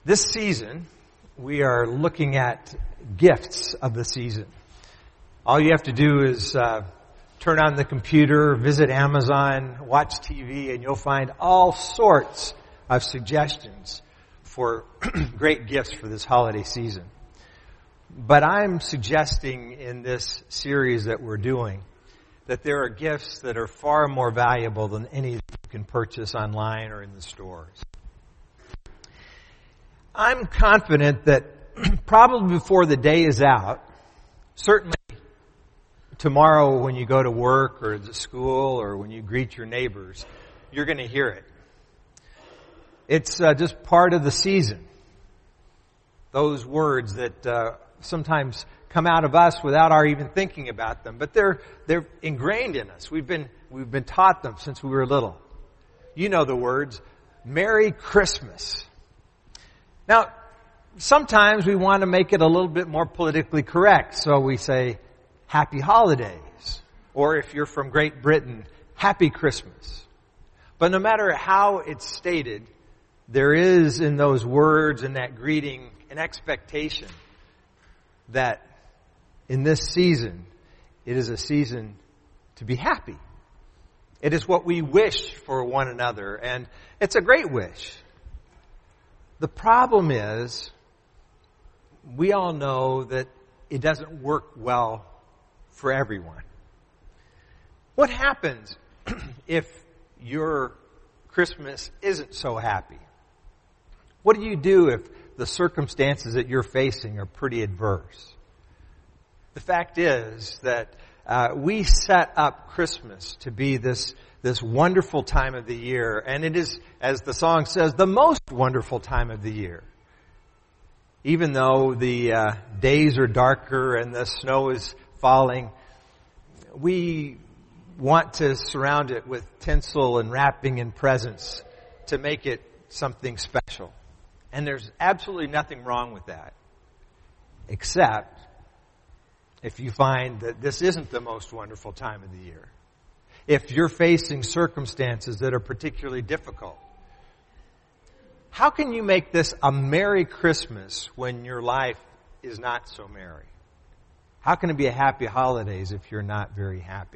This season, we are looking at gifts of the season. All you have to do is turn on the computer, visit Amazon, watch TV, and you'll find all sorts of suggestions for great gifts for this holiday season. But I'm suggesting in this series that we're doing that there are gifts that are far more valuable than any that you can purchase online or in the stores. I'm confident that probably before the day is out, certainly tomorrow when you go to work or to school or when you greet your neighbors, you're going to hear it. It's just part of the season. Those words that sometimes come out of us without our even thinking about them, but they're ingrained in us. We've been taught them since we were little. You know the words, Merry Christmas. Now, sometimes we want to make it a little bit more politically correct, so we say Happy Holidays, or if you're from Great Britain, Happy Christmas. But no matter how it's stated, there is in those words and that greeting an expectation that in this season, it is a season to be happy. It is what we wish for one another, and it's a great wish. The problem is, we all know that it doesn't work well for everyone. What happens if your Christmas isn't so happy? What do you do if the circumstances that you're facing are pretty adverse? The fact is that we set up Christmas to be this wonderful time of the year, and it is, as the song says, the most wonderful time of the year. Even though the days are darker and the snow is falling, we want to surround it with tinsel and wrapping and presents to make it something special. And there's absolutely nothing wrong with that, except if you find that this isn't the most wonderful time of the year. If you're facing circumstances that are particularly difficult. How can you make this a Merry Christmas when your life is not so merry? How can it be a Happy Holidays if you're not very happy?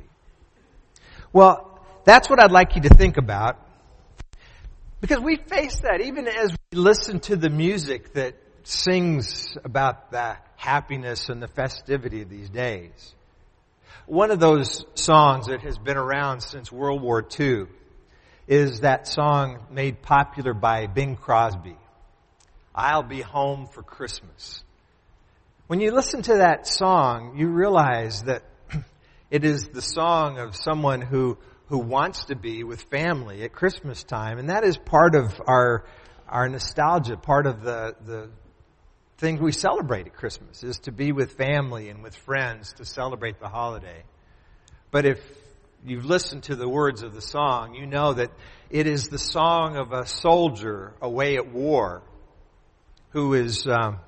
Well, that's what I'd like you to think about. Because we face that even as we listen to the music that sings about the happiness and the festivity of these days. One of those songs that has been around since World War II is that song made popular by Bing Crosby, I'll Be Home for Christmas. When you listen to that song, you realize that it is the song of someone who wants to be with family at Christmas time, and that is part of our nostalgia, part of the thing we celebrate at Christmas, is to be with family and with friends to celebrate the holiday. But if you've listened to the words of the song, you know that it is the song of a soldier away at war who is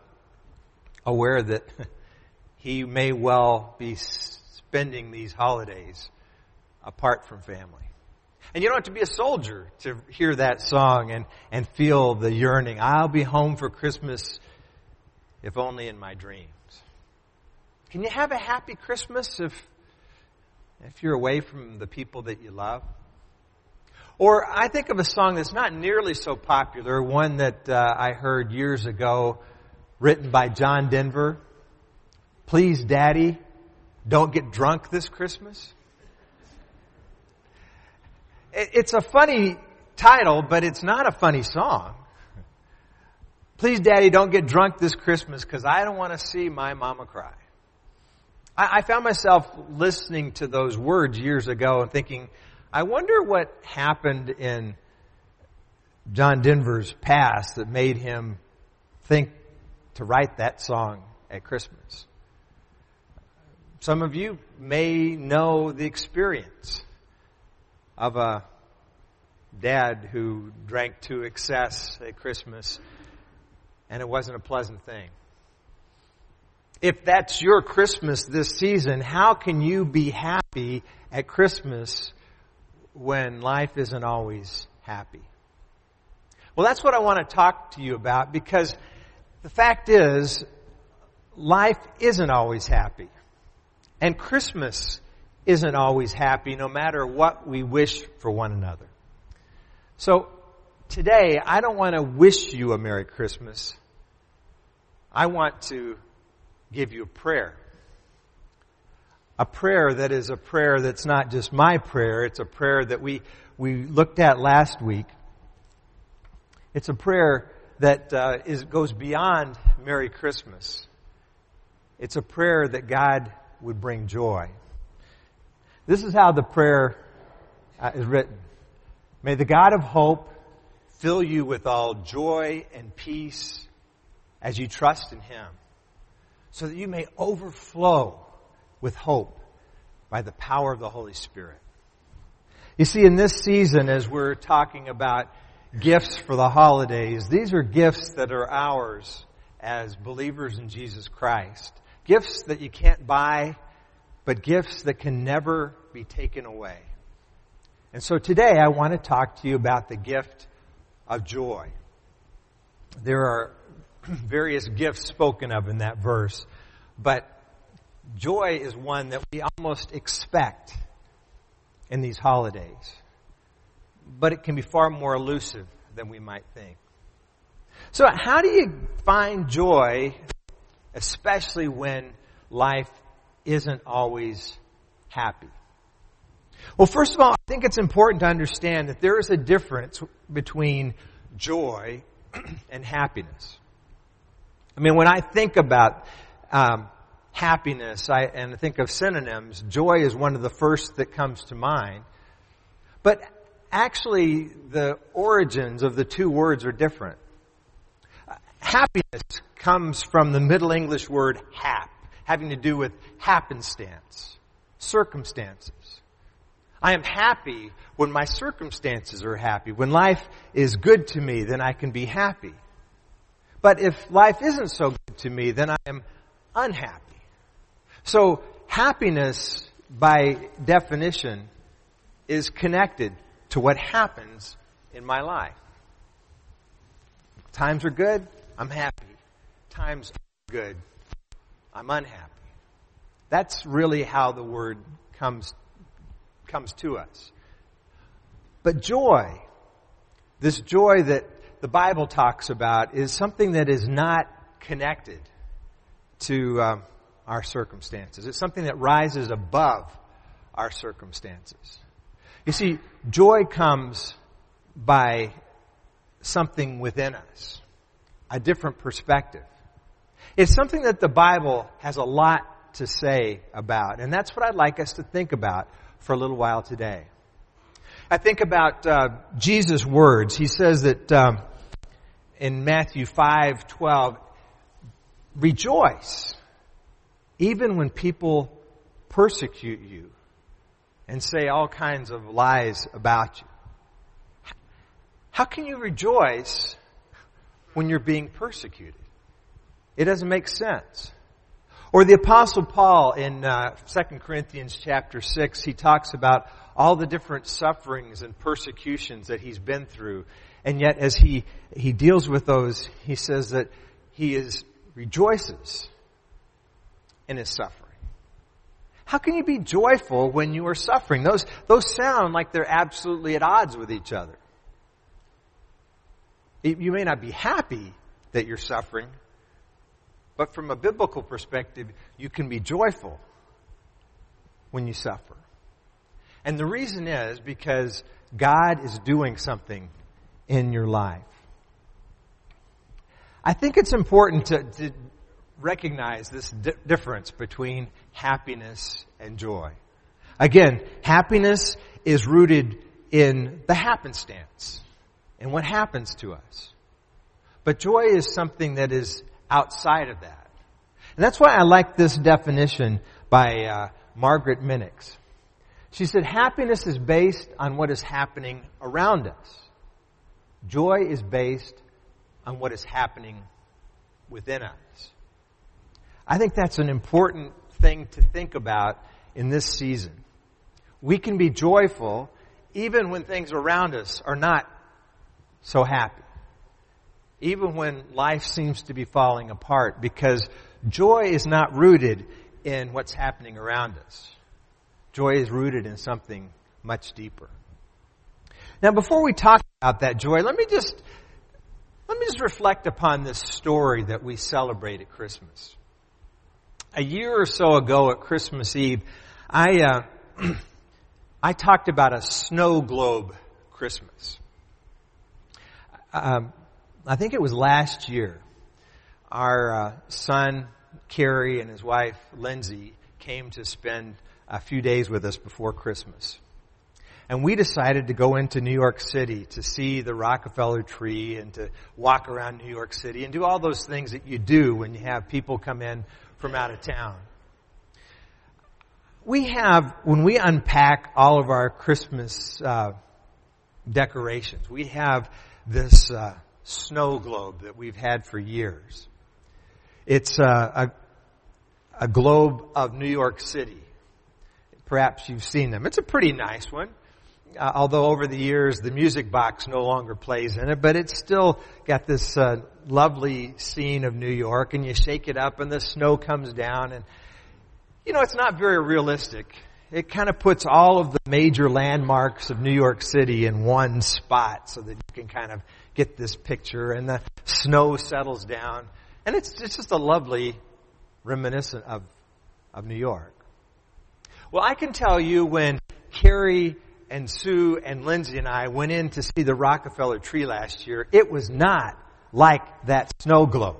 aware that he may well be spending these holidays apart from family. And you don't have to be a soldier to hear that song and feel the yearning. I'll be home for Christmas, if only in my dreams. Can you have a happy Christmas if you're away from the people that you love? Or I think of a song that's not nearly so popular, one that I heard years ago, written by John Denver. Please, Daddy, don't get drunk this Christmas. It's a funny title, but it's not a funny song. Please, Daddy, don't get drunk this Christmas because I don't want to see my mama cry. I found myself listening to those words years ago and thinking, I wonder what happened in John Denver's past that made him think to write that song at Christmas. Some of you may know the experience of a dad who drank to excess at Christmas, and it wasn't a pleasant thing. If that's your Christmas this season, how can you be happy at Christmas when life isn't always happy? Well, that's what I want to talk to you about, because the fact is, life isn't always happy. And Christmas isn't always happy, no matter what we wish for one another. So, today, I don't want to wish you a Merry Christmas. I want to give you a prayer. A prayer that is a prayer that's not just my prayer. It's a prayer that we looked at last week. It's a prayer that goes beyond Merry Christmas. It's a prayer that God would bring joy. This is how the prayer is written. May the God of hope fill you with all joy and peace as you trust in Him, so that you may overflow with hope by the power of the Holy Spirit. You see, in this season, as we're talking about gifts for the holidays, these are gifts that are ours as believers in Jesus Christ. Gifts that you can't buy, but gifts that can never be taken away. And so today I want to talk to you about the gift of joy. There are various gifts spoken of in that verse, but joy is one that we almost expect in these holidays. But it can be far more elusive than we might think. So how do you find joy, especially when life isn't always happy? Well, first of all, I think it's important to understand that there is a difference between joy and happiness. I mean, when I think about happiness and I think of synonyms, joy is one of the first that comes to mind. But actually, the origins of the two words are different. Happiness comes from the Middle English word hap, having to do with happenstance, circumstances. I am happy when my circumstances are happy. When life is good to me, then I can be happy. But if life isn't so good to me, then I am unhappy. So happiness, by definition, is connected to what happens in my life. Times are good, I'm happy. Times are good, I'm unhappy. That's really how the word comes to us. But joy, this joy that the Bible talks about, is something that is not connected to our circumstances. It's something that rises above our circumstances. You see, joy comes by something within us, a different perspective. It's something that the Bible has a lot to say about, and that's what I'd like us to think about for a little while today. I think about Jesus' words. He says that in Matthew 5:12, rejoice even when people persecute you and say all kinds of lies about you. How can you rejoice when you're being persecuted? It doesn't make sense. Or the Apostle Paul in 2 Corinthians chapter 6, he talks about all the different sufferings and persecutions that he's been through. And yet as he deals with those, he says that he rejoices in his suffering. How can you be joyful when you are suffering? Those sound like they're absolutely at odds with each other. You may not be happy that you're suffering, but from a biblical perspective, you can be joyful when you suffer. And the reason is because God is doing something in your life. I think it's important to recognize this difference between happiness and joy. Again, happiness is rooted in the happenstance and what happens to us. But joy is something that is outside of that. And that's why I like this definition by Margaret Minix. She said, happiness is based on what is happening around us. Joy is based on what is happening within us. I think that's an important thing to think about in this season. We can be joyful even when things around us are not so happy. even when life seems to be falling apart, because joy is not rooted in what's happening around us. Joy is rooted in something much deeper. Now, before we talk about that joy, let me just reflect upon this story that we celebrate at Christmas. A year or so ago at Christmas Eve, I talked about a snow globe Christmas. I think it was last year. Our son, Kerry, and his wife, Lindsay, came to spend a few days with us before Christmas. And we decided to go into New York City to see the Rockefeller tree and to walk around New York City and do all those things that you do when you have people come in from out of town. When we unpack all of our Christmas decorations, we have this snow globe that we've had for years. It's a globe of New York City. Perhaps you've seen them. It's a pretty nice one. Although over the years the music box no longer plays in it, but it's still got this lovely scene of New York, and you shake it up and the snow comes down, and it's not very realistic. It kind of puts all of the major landmarks of New York City in one spot so that you can kind of get this picture, and the snow settles down, and it's just a lovely reminiscent of New York. Well, I can tell you when Carrie and Sue and Lindsay and I went in to see the Rockefeller tree last year, it was not like that snow globe.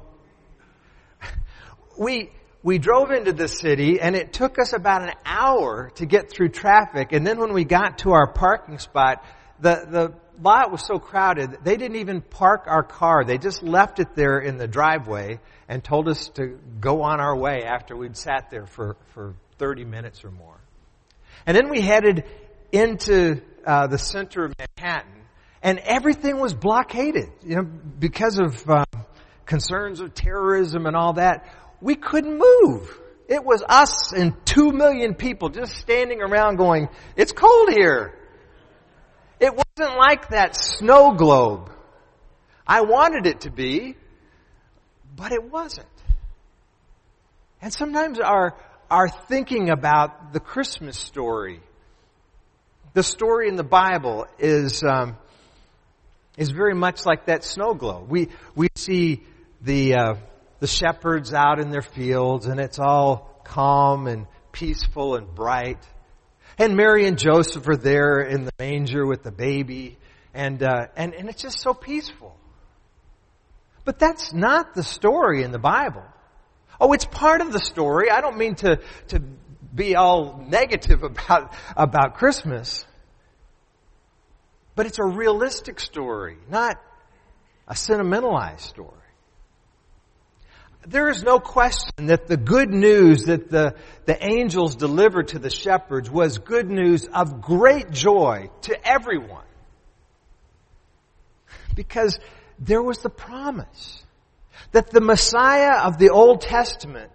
We drove into the city, and it took us about an hour to get through traffic. And then when we got to our parking spot, the lot was so crowded, they didn't even park our car. They just left it there in the driveway and told us to go on our way after we'd sat there for 30 minutes or more. And then we headed into the center of Manhattan, and everything was blockaded, because of concerns of terrorism and all that. We couldn't move. It was us and 2 million people just standing around going, "It's cold here." It wasn't like that snow globe. I wanted it to be, but it wasn't. And sometimes our thinking about the Christmas story, the story in the Bible, is very much like that snow globe. We see the shepherds out in their fields, and it's all calm and peaceful and bright. And Mary and Joseph are there in the manger with the baby, and it's just so peaceful. But that's not the story in the Bible. Oh, it's part of the story. I don't mean to be all negative about Christmas. But it's a realistic story, not a sentimentalized story. There is no question that the good news that the angels delivered to the shepherds was good news of great joy to everyone. Because there was the promise that the Messiah of the Old Testament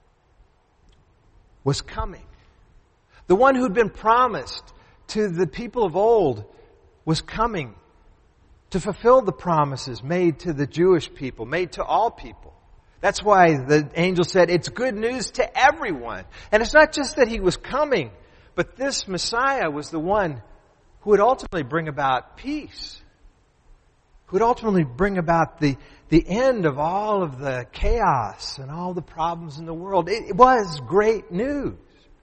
was coming. The one who'd been promised to the people of old was coming to fulfill the promises made to the Jewish people, made to all people. That's why the angel said it's good news to everyone. And it's not just that he was coming, but this Messiah was the one who would ultimately bring about peace, who would ultimately bring about the end of all of the chaos and all the problems in the world. It was great news.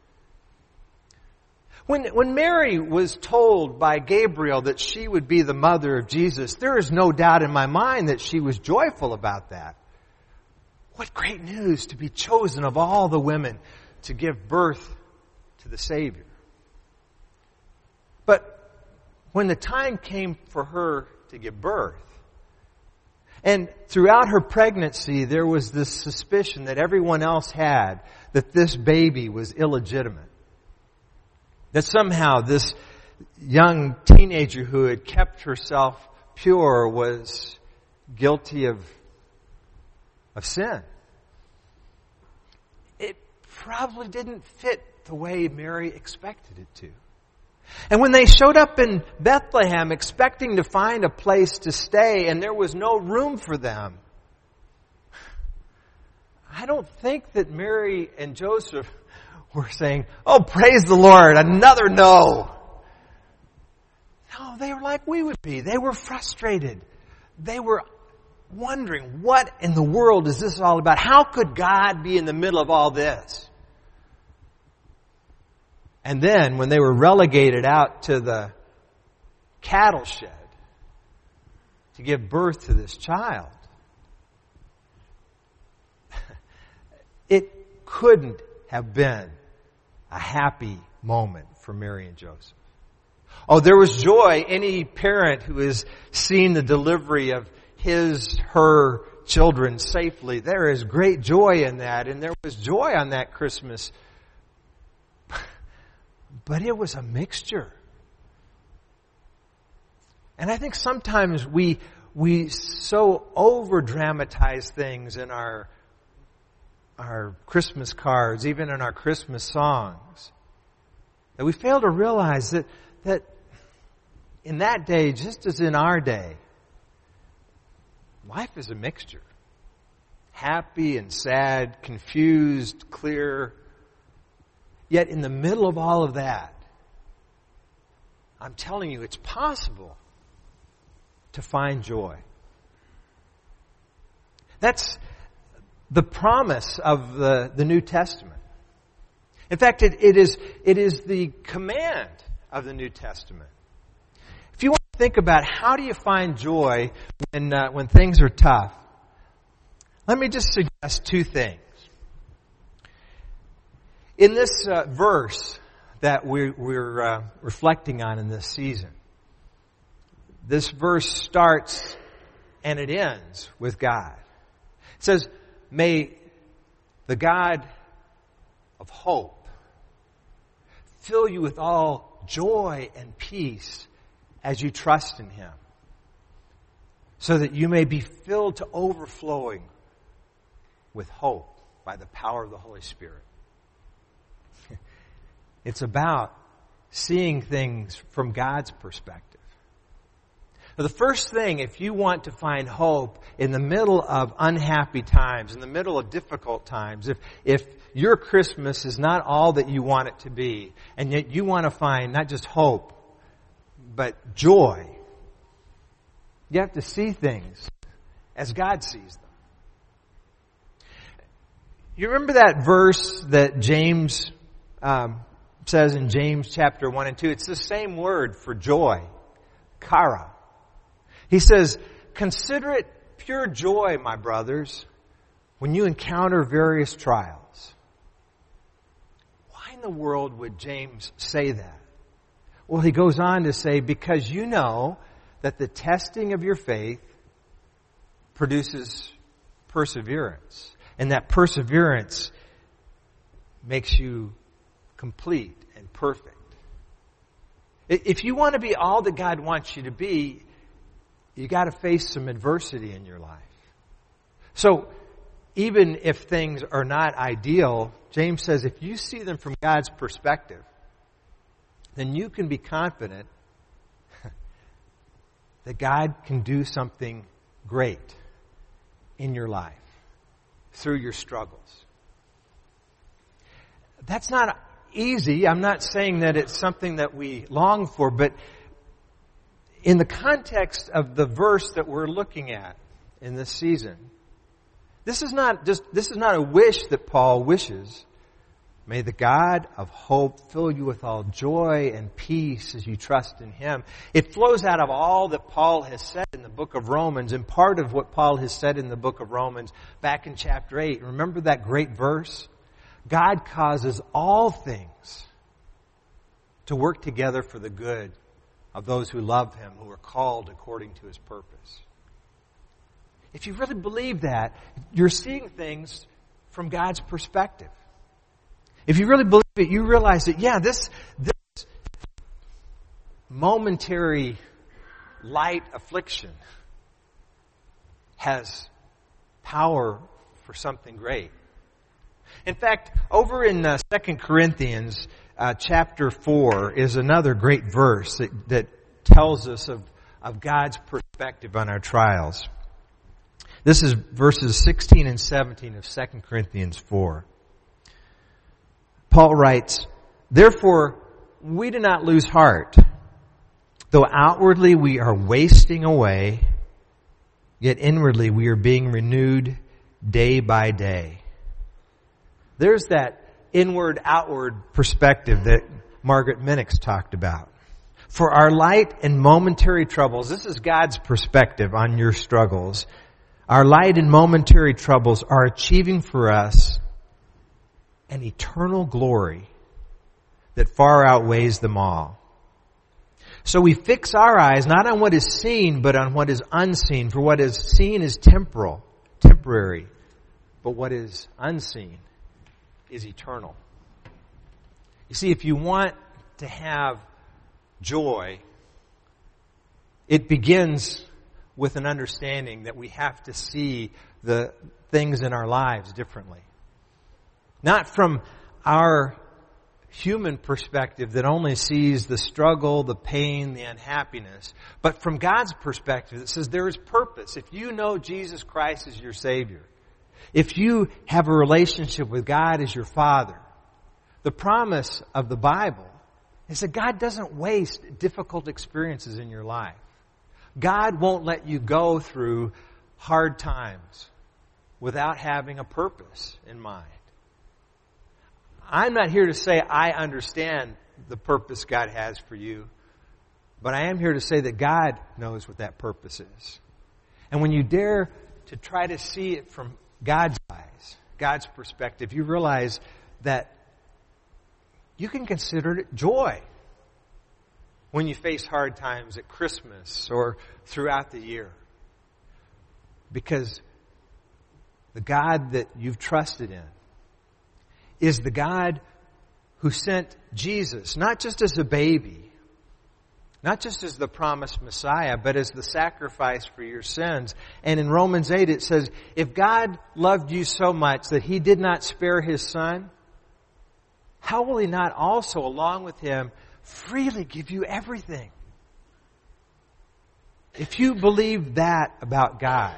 When Mary was told by Gabriel that she would be the mother of Jesus, there is no doubt in my mind that she was joyful about that. What great news to be chosen of all the women to give birth to the Savior. But when the time came for her to give birth, and throughout her pregnancy there was this suspicion that everyone else had that this baby was illegitimate. That somehow this young teenager who had kept herself pure was guilty of sin. It probably didn't fit the way Mary expected it to. And when they showed up in Bethlehem expecting to find a place to stay and there was no room for them, I don't think that Mary and Joseph were saying, "Oh, praise the Lord, another no." No, they were like we would be. They were frustrated. They were wondering, what in the world is this all about? How could God be in the middle of all this? And then when they were relegated out to the cattle shed to give birth to this child, it couldn't have been a happy moment for Mary and Joseph. Oh, there was joy. Any parent who has seen the delivery of her children safely, there is great joy in that. And there was joy on that Christmas. But it was a mixture. And I think sometimes we so over-dramatize things in our Christmas cards, even in our Christmas songs, that we fail to realize that in that day, just as in our day, life is a mixture. Happy and sad, confused, clear. Yet in the middle of all of that, I'm telling you, it's possible to find joy. That's the promise of the New Testament. In fact, it is the command of the New Testament. If you want to think about how do you find joy when things are tough, let me just suggest two things. In this verse that we're reflecting on in this season, this verse starts and it ends with God. It says, "May the God of hope fill you with all joy and peace as you trust in Him, so that you may be filled to overflowing with hope by the power of the Holy Spirit." It's about seeing things from God's perspective. Now, the first thing, if you want to find hope in the middle of unhappy times, in the middle of difficult times, if your Christmas is not all that you want it to be, and yet you want to find not just hope, but joy, you have to see things as God sees them. You remember that verse that James says in James chapter 1 and 2? It's the same word for joy, chara. He says, "Consider it pure joy, my brothers, when you encounter various trials." Why in the world would James say that? Well, he goes on to say, "Because you know that the testing of your faith produces perseverance, and that perseverance makes you complete and perfect." If you want to be all that God wants you to be, you got to face some adversity in your life. So, even if things are not ideal, James says if you see them from God's perspective, then you can be confident that God can do something great in your life through your struggles. That's not easy. I'm not saying that it's something that we long for, but in the context of the verse that we're looking at in this season, this is not a wish that Paul wishes. May the God of hope fill you with all joy and peace as you trust in Him. It flows out of all that Paul has said in the book of Romans, and part of what Paul has said in the book of Romans back in chapter 8. Remember that great verse? God causes all things to work together for the good of those who love Him, who are called according to His purpose. If you really believe that, you're seeing things from God's perspective. If you really believe it, you realize that, this momentary light affliction has power for something great. In fact, over in 2 Corinthians, chapter 4 is another great verse that tells us of God's perspective on our trials. This is verses 16 and 17 of 2 Corinthians 4. Paul writes, "Therefore, we do not lose heart. Though outwardly we are wasting away, yet inwardly we are being renewed day by day." There's that inward-outward perspective that Margaret Minix talked about. For our light and momentary troubles, this is God's perspective on your struggles. Our light and momentary troubles are achieving for us an eternal glory that far outweighs them all. So we fix our eyes not on what is seen, but on what is unseen. For what is seen is temporary, but what is unseen is eternal. You see, if you want to have joy, it begins with an understanding that we have to see the things in our lives differently. Not from our human perspective that only sees the struggle, the pain, the unhappiness, but from God's perspective that says there is purpose. If you know Jesus Christ as your Savior, if you have a relationship with God as your Father, the promise of the Bible is that God doesn't waste difficult experiences in your life. God won't let you go through hard times without having a purpose in mind. I'm not here to say I understand the purpose God has for you, but I am here to say that God knows what that purpose is. And when you dare to try to see it from God's eyes, God's perspective, you realize that you can consider it joy when you face hard times at Christmas or throughout the year. Because the God that you've trusted in is the God who sent Jesus, not just as a baby, not just as the promised Messiah, but as the sacrifice for your sins. And in Romans 8 it says, if God loved you so much that He did not spare His Son, how will He not also, along with Him, freely give you everything? If you believe that about God,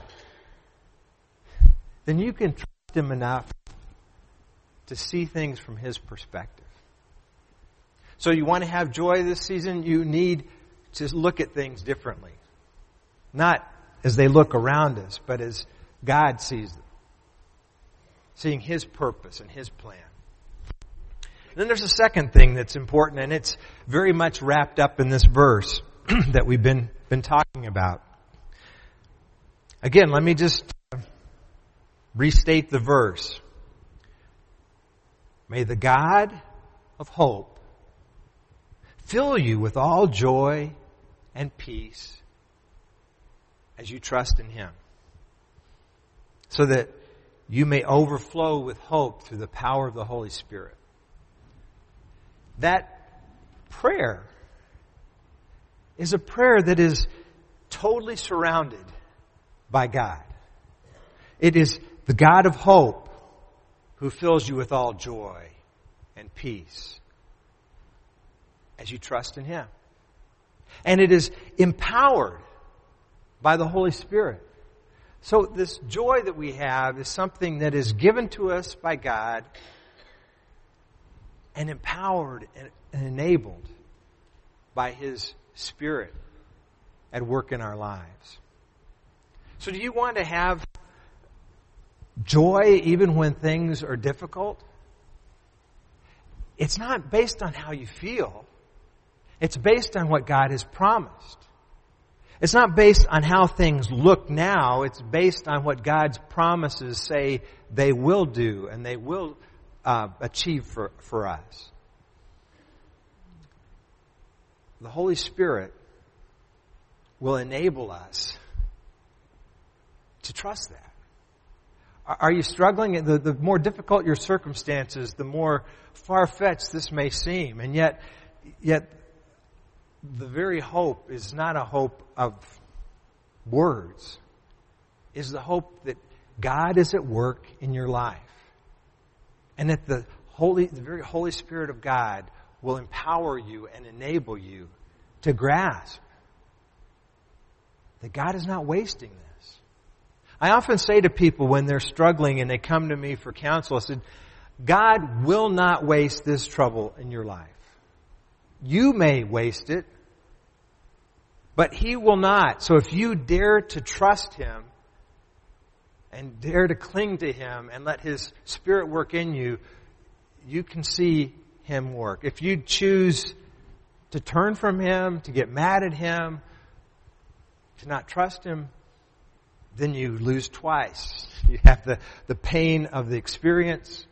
then you can trust Him enough to see things from His perspective. So you want to have joy this season, you need to look at things differently. Not as they look around us, but as God sees them. Seeing His purpose and His plan. And then there's a second thing that's important, and it's very much wrapped up in this verse that we've been talking about. Again, let me just restate the verse. May the God of hope fill you with all joy and peace as you trust in Him, so that you may overflow with hope through the power of the Holy Spirit. That prayer is a prayer that is totally surrounded by God. It is the God of hope who fills you with all joy and peace as you trust in Him. And it is empowered by the Holy Spirit. So this joy that we have is something that is given to us by God and empowered and enabled by His Spirit at work in our lives. So do you want to have joy even when things are difficult? It's not based on how you feel. It's based on what God has promised. It's not based on how things look now. It's based on what God's promises say they will do and they will achieve for us. The Holy Spirit will enable us to trust that. Are you struggling? The more difficult your circumstances, the more far-fetched this may seem. And yet the very hope is not a hope of words. It's the hope that God is at work in your life. And that the very Holy Spirit of God will empower you and enable you to grasp that God is not wasting this. I often say to people when they're struggling and they come to me for counsel, I said, God will not waste this trouble in your life. You may waste it, but He will not. So if you dare to trust Him and dare to cling to Him and let His Spirit work in you, you can see Him work. If you choose to turn from Him, to get mad at Him, to not trust Him, then you lose twice. You have the pain of the experience,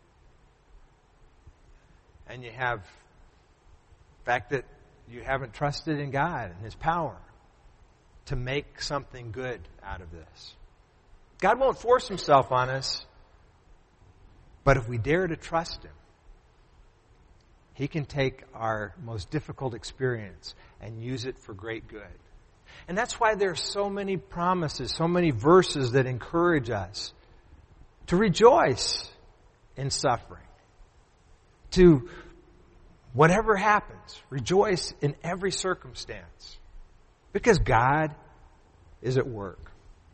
and you have the fact that you haven't trusted in God and His power to make something good out of this. God won't force Himself on us, but if we dare to trust Him, He can take our most difficult experience and use it for great good. And that's why there are so many promises, so many verses that encourage us to rejoice in suffering. To, whatever happens, rejoice in every circumstance. Because God is at work.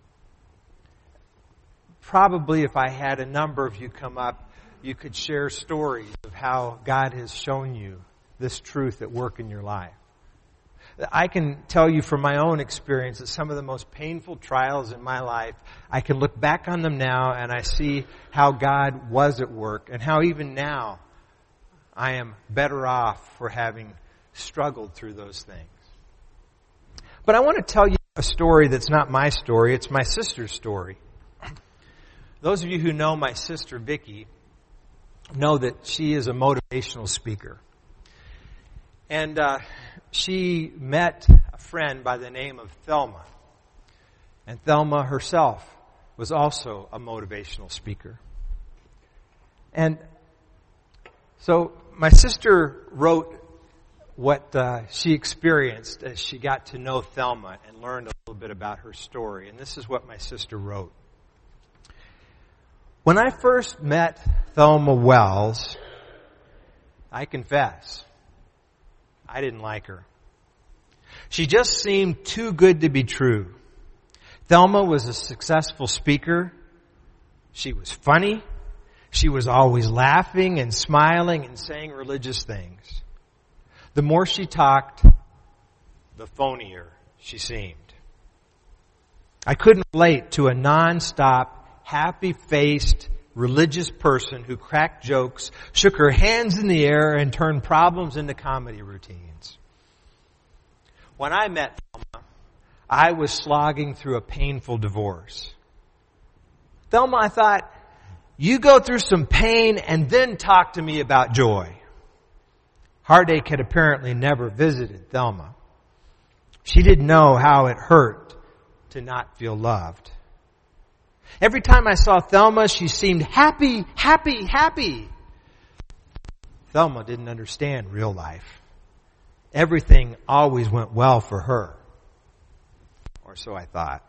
Probably if I had a number of you come up, you could share stories of how God has shown you this truth at work in your life. I can tell you from my own experience that some of the most painful trials in my life, I can look back on them now and I see how God was at work and how even now I am better off for having struggled through those things. But I want to tell you a story that's not my story, it's my sister's story. Those of you who know my sister Vicki know that she is a motivational speaker. And she met a friend by the name of Thelma. And Thelma herself was also a motivational speaker. And so my sister wrote what she experienced as she got to know Thelma and learned a little bit about her story. And this is what my sister wrote. When I first met Thelma Wells, I confess, I didn't like her. She just seemed too good to be true. Thelma was a successful speaker. She was funny. She was always laughing and smiling and saying religious things. The more she talked, the phonier she seemed. I couldn't relate to a non-stop, happy-faced, religious person who cracked jokes, shook her hands in the air, and turned problems into comedy routines. When I met Thelma, I was slogging through a painful divorce. Thelma, I thought, you go through some pain and then talk to me about joy. Heartache had apparently never visited Thelma. She didn't know how it hurt to not feel loved. Every time I saw Thelma, she seemed happy, happy, happy. Thelma didn't understand real life. Everything always went well for her. Or so I thought.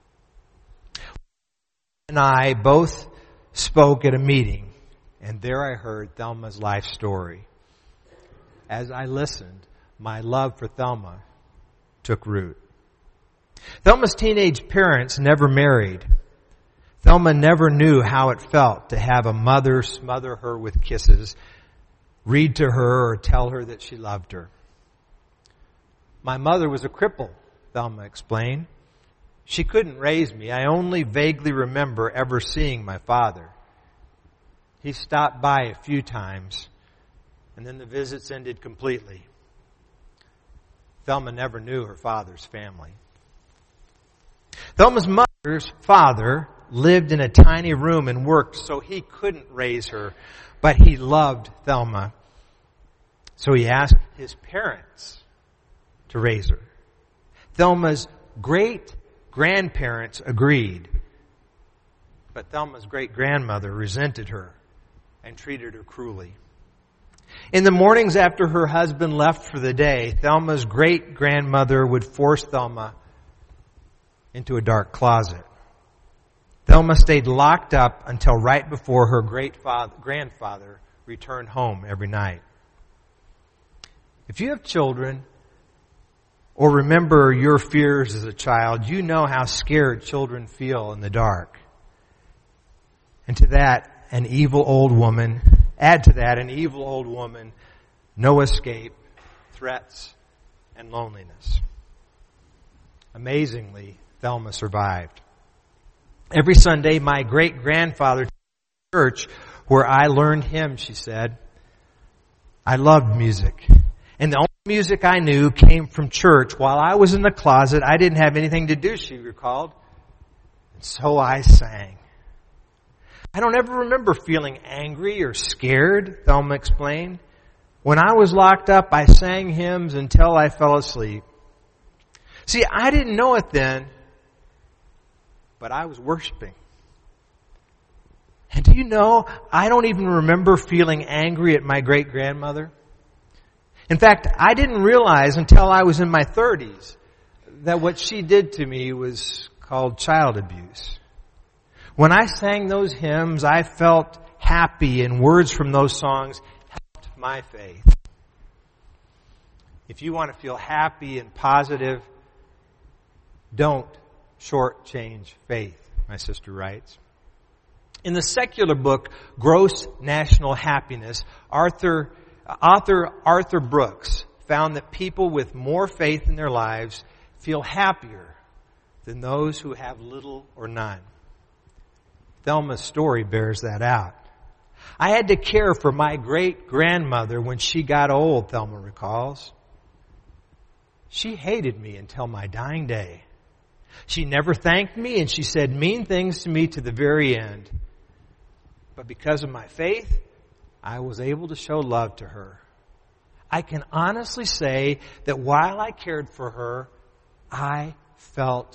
And I both spoke at a meeting, and there I heard Thelma's life story. As I listened, my love for Thelma took root. Thelma's teenage parents never married. Thelma never knew how it felt to have a mother smother her with kisses, read to her, or tell her that she loved her. My mother was a cripple, Thelma explained. She couldn't raise me. I only vaguely remember ever seeing my father. He stopped by a few times, and then the visits ended completely. Thelma never knew her father's family. Thelma's mother's father lived in a tiny room and worked, so he couldn't raise her, but he loved Thelma. So he asked his parents to raise her. Thelma's great-grandparents agreed, but Thelma's great-grandmother resented her and treated her cruelly. In the mornings after her husband left for the day, Thelma's great-grandmother would force Thelma into a dark closet. Thelma stayed locked up until right before her great-grandfather returned home every night. If you have children or remember your fears as a child, you know how scared children feel in the dark. And to that, add to that, an evil old woman, no escape, threats, and loneliness. Amazingly, Thelma survived. Every Sunday, my great-grandfather took me to church where I learned hymns, she said. I loved music. And the only music I knew came from church. While I was in the closet, I didn't have anything to do, she recalled. And so I sang. I don't ever remember feeling angry or scared, Thelma explained. When I was locked up, I sang hymns until I fell asleep. See, I didn't know it then, but I was worshiping. And do you know, I don't even remember feeling angry at my great-grandmother. In fact, I didn't realize until I was in my 30s that what she did to me was called child abuse. When I sang those hymns, I felt happy, and words from those songs helped my faith. If you want to feel happy and positive, don't shortchange faith, my sister writes. In the secular book, Gross National Happiness, author Arthur Brooks found that people with more faith in their lives feel happier than those who have little or none. Thelma's story bears that out. I had to care for my great-grandmother when she got old, Thelma recalls. She hated me until my dying day. She never thanked me, and she said mean things to me to the very end. But because of my faith, I was able to show love to her. I can honestly say that while I cared for her, I felt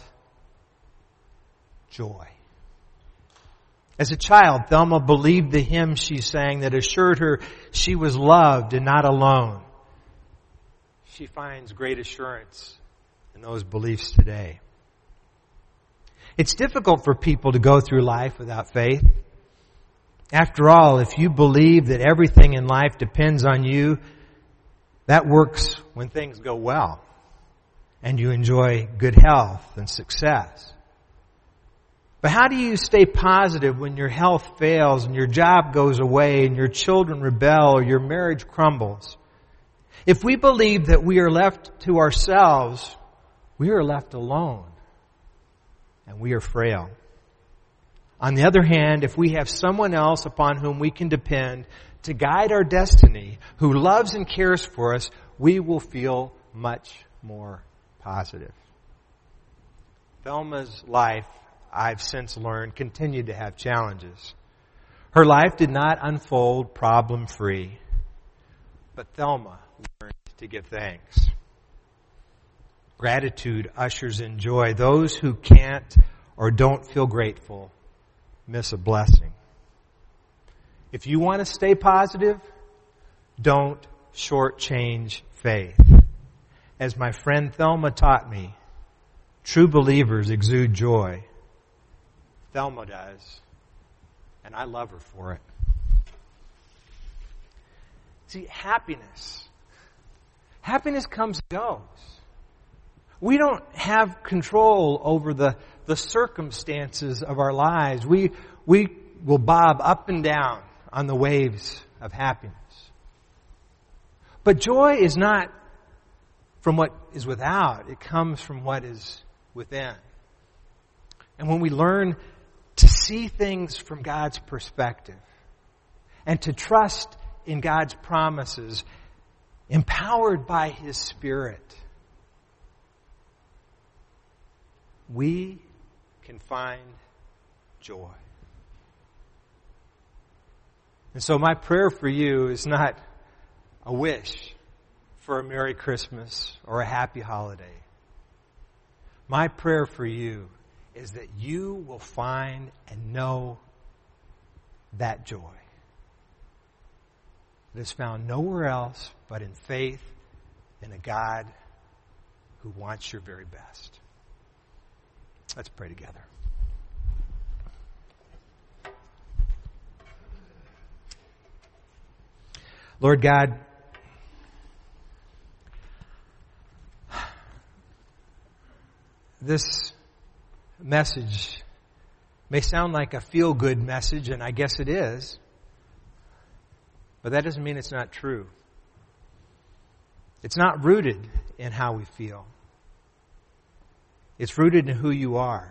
joy. As a child, Thelma believed the hymn she sang that assured her she was loved and not alone. She finds great assurance in those beliefs today. It's difficult for people to go through life without faith. After all, if you believe that everything in life depends on you, that works when things go well and you enjoy good health and success. But how do you stay positive when your health fails and your job goes away and your children rebel or your marriage crumbles? If we believe that we are left to ourselves, we are left alone and we are frail. On the other hand, if we have someone else upon whom we can depend to guide our destiny, who loves and cares for us, we will feel much more positive. Thelma's life, I've since learned, continued to have challenges. Her life did not unfold problem-free, but Thelma learned to give thanks. Gratitude ushers in joy. Those who can't or don't feel grateful miss a blessing. If you want to stay positive, don't shortchange faith. As my friend Thelma taught me, true believers exude joy. Thelma does, and I love her for it. See, happiness comes and goes. We don't have control over the circumstances of our lives. We will bob up and down on the waves of happiness. But joy is not from what is without. It comes from what is within. And when we learn to see things from God's perspective and to trust in God's promises, empowered by His Spirit, we can find joy. And so my prayer for you is not a wish for a Merry Christmas or a Happy Holiday. My prayer for you is that you will find and know that joy that is found nowhere else but in faith in a God who wants your very best. Let's pray together. Lord God, this message may sound like a feel-good message, and I guess it is, but that doesn't mean it's not true. It's not rooted in how we feel. It's rooted in who you are.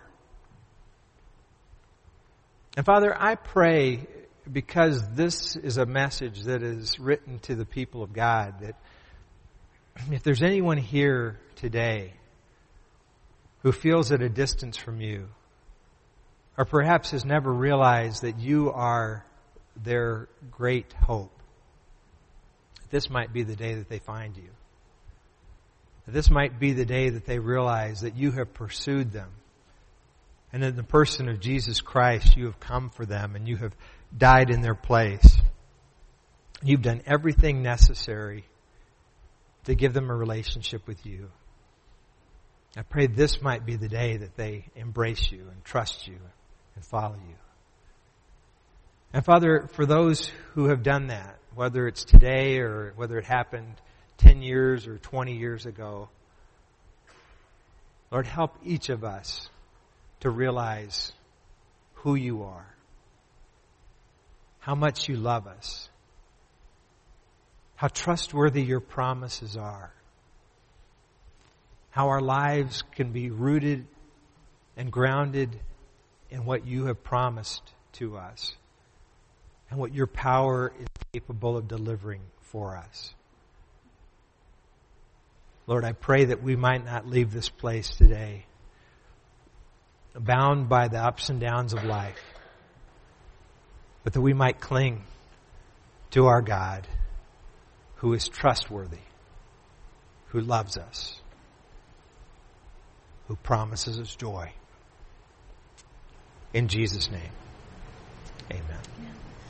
And Father, I pray, because this is a message that is written to the people of God, that if there's anyone here today who feels at a distance from you, or perhaps has never realized that you are their great hope, this might be the day that they find you. This might be the day that they realize that you have pursued them. And in the person of Jesus Christ, you have come for them and you have died in their place. You've done everything necessary to give them a relationship with you. I pray this might be the day that they embrace you and trust you and follow you. And Father, for those who have done that, whether it's today or whether it happened 10 years or 20 years ago, Lord, help each of us to realize who you are, how much you love us, how trustworthy your promises are, how our lives can be rooted and grounded in what you have promised to us and what your power is capable of delivering for us. Lord, I pray that we might not leave this place today bound by the ups and downs of life, but that we might cling to our God who is trustworthy, who loves us, who promises us joy. In Jesus' name, amen.